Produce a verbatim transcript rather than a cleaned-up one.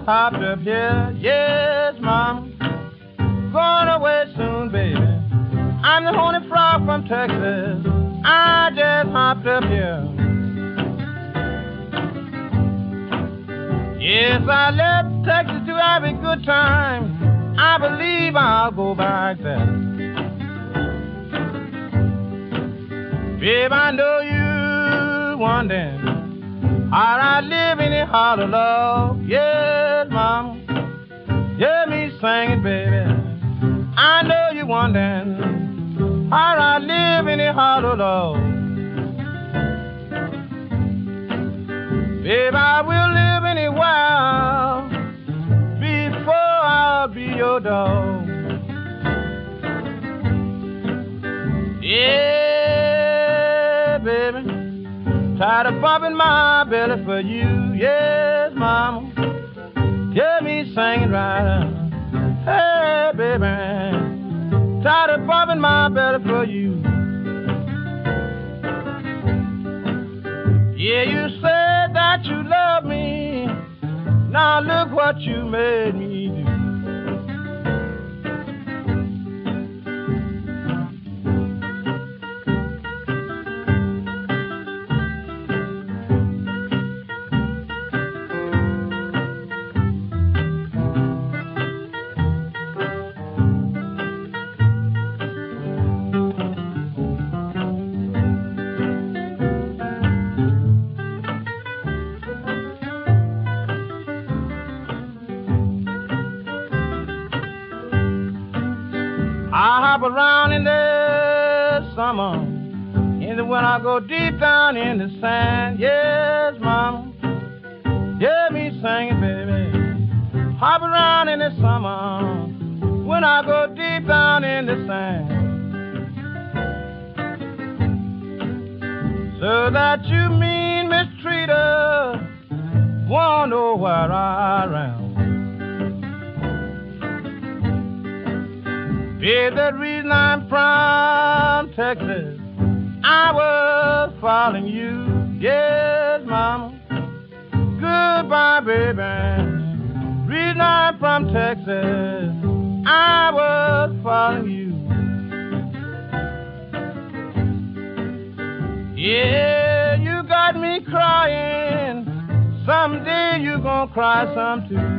hopped up here. Yes, mama, going away soon, baby. I'm the honey frog from Texas. I just hopped up here. Yes, I left Texas to have a good time. I believe I'll go back there. Babe, I know you wondering how I live in a heart of love. Yes, mama, hear me singing, baby. I know you wondering how I live in a heart of love. Babe, I will live anywhere before I'll be your dog. Yeah, baby, tired of bumping my belly for you. Yes, mama, hear me singing right. Hey, baby, tired of bumping my belly for you. Yeah, you said that you love me. Now look what you made me do. I hop around in the summer, in the winter I go deep down in the sand. Yes, mama, hear me singing, baby. Hop around in the summer, when I go deep down in the sand. So that you mean mistreater won't know where I am. Yeah, the reason I'm from Texas, I was following you. Yes, mama, goodbye, baby. Reason I'm from Texas, I was following you. Yeah, you got me crying. Someday you gonna cry some too.